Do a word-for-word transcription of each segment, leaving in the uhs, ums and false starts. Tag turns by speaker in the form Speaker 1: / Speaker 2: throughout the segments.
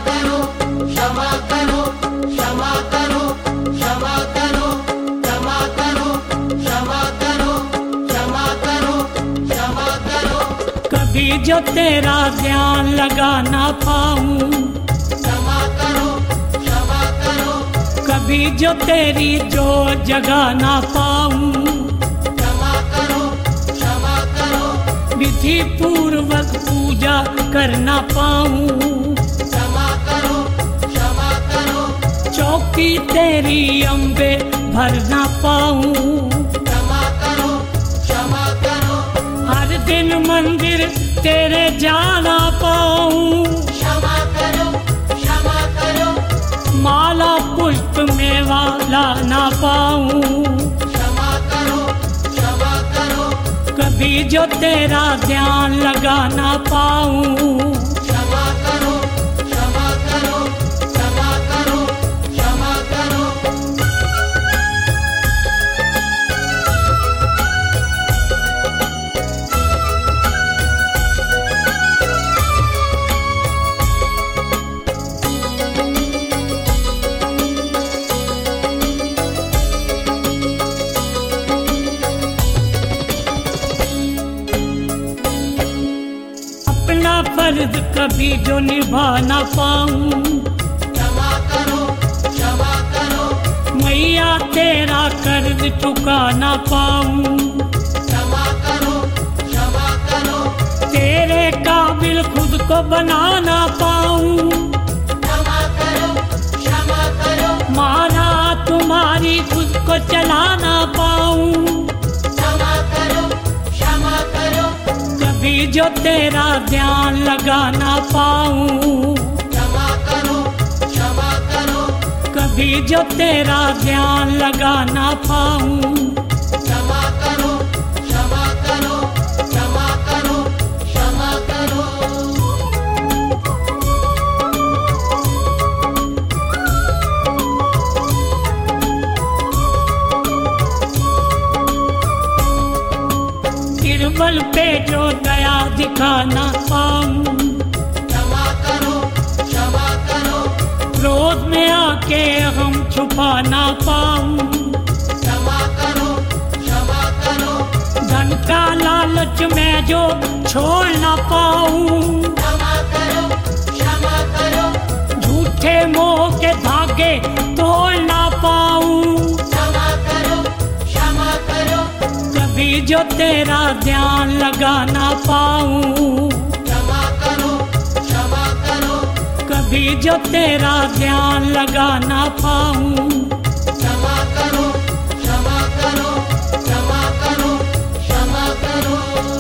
Speaker 1: करो क्षमा करो क्षमा करो क्षमा करो क्षमा करो क्षमा करो क्षमा करो क्षमा करो।
Speaker 2: कभी जो तेरा ध्यान लगा ना पाऊं,
Speaker 1: क्षमा करो क्षमा करो
Speaker 2: कभी जो तेरी जो जगा ना पाऊं,
Speaker 1: क्षमा करो क्षमा करो
Speaker 2: विधि पूर्वक पूजा कर ना पाऊं,
Speaker 1: क्षमा करो क्षमा करो
Speaker 2: चौकी तेरी अम्बे भर ना पाऊं,
Speaker 1: क्षमा करो क्षमा करो
Speaker 2: हर दिन मंदिर तेरे जाना पाऊं,
Speaker 1: क्षमा करो क्षमा करो
Speaker 2: माला पुष्प मेवा ला ना पाऊं,
Speaker 1: क्षमा करो क्षमा करो
Speaker 2: कभी जो तेरा ध्यान लगा ना पाऊं।
Speaker 1: क्षमा करो क्षमा करो क्षमा करो क्षमा करो।
Speaker 2: अपना फर्ज कभी जो निभा ना पाऊं,
Speaker 1: क्षमा करो क्षमा करो
Speaker 2: मैया तेरा कर्ज चुका ना पाऊं,
Speaker 1: क्षमा करो क्षमा करो
Speaker 2: तेरे काबिल खुद को बना ना पाऊं,
Speaker 1: क्षमा करो क्षमा करो
Speaker 2: माना तुम्हारी खुद को चला ना पाऊं,
Speaker 1: क्षमा करो क्षमा करो
Speaker 2: कभी जो तेरा ध्यान लगा ना पाऊं,
Speaker 1: क्षमा करो क्षमा करो
Speaker 2: कभी जो तेरा ध्यान लगा ना पाऊं।
Speaker 1: क्षमा करो क्षमा करो क्षमा करो क्षमा करो।
Speaker 2: गिरबल पे जो दया दिखा ना पाऊं,
Speaker 1: क्षमा करो क्षमा करो
Speaker 2: क्रोध में आके हम छुपा ना पाऊं,
Speaker 1: क्षमा करो क्षमा करो
Speaker 2: धन का लालच में जो छोड़ ना पाऊं,
Speaker 1: क्षमा करो क्षमा करो
Speaker 2: झूठे मोह के धागे तोड़ ना पाऊं,
Speaker 1: क्षमा करो क्षमा करो
Speaker 2: कभी जो तेरा ध्यान लगा ना पाऊं,
Speaker 1: क्षमा करो क्षमा करो
Speaker 2: कभी जो तेरा ध्यान लगा ना पाऊं।
Speaker 1: क्षमा करो क्षमा करो क्षमा करो क्षमा करो।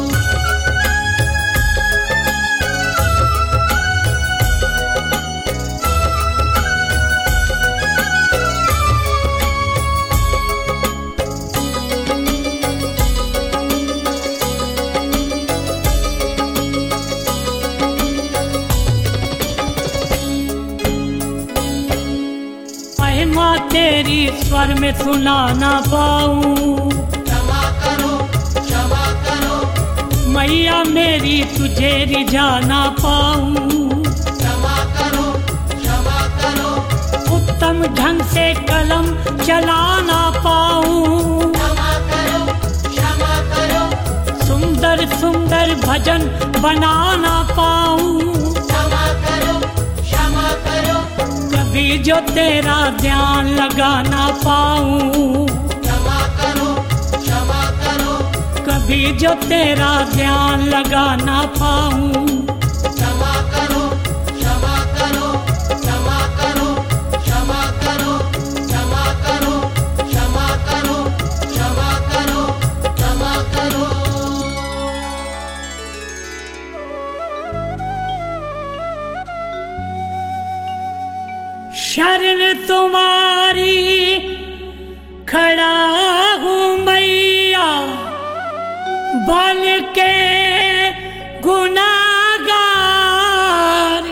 Speaker 2: महिमा तेरी स्वर में सुना ना पाऊं,
Speaker 1: क्षमा करो क्षमा करो
Speaker 2: मैया मेरी तुझे रिझा ना पाऊं,
Speaker 1: क्षमा करो क्षमा करो
Speaker 2: उत्तम ढंग से कलम चला ना पाऊं,
Speaker 1: क्षमा करो क्षमा करो
Speaker 2: सुंदर सुंदर भजन बना ना पाऊं,
Speaker 1: क्षमा करो क्षमा करो
Speaker 2: कभी जो तेरा ध्यान लगा ना पाऊं,
Speaker 1: क्षमा करो क्षमा करो
Speaker 2: कभी जो तेरा ध्यान लगा ना पाऊं।
Speaker 1: क्षमा करो क्षमा करो क्षमा करो क्षमा करो क्षमा करो क्षमा करो क्षमा करो क्षमा करो।
Speaker 2: शरण तुम्हारी खड़ा हूँ मैया, बन के गुनाहगार,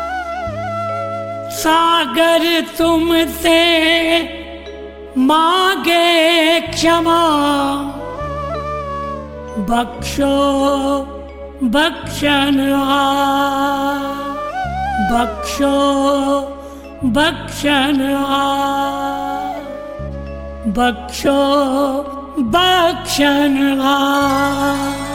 Speaker 2: सागर तुमसे मांगे क्षमा, बख्शो बख्शनहार। बख्शो बख्शनहार, बख्शो बख्शनहार।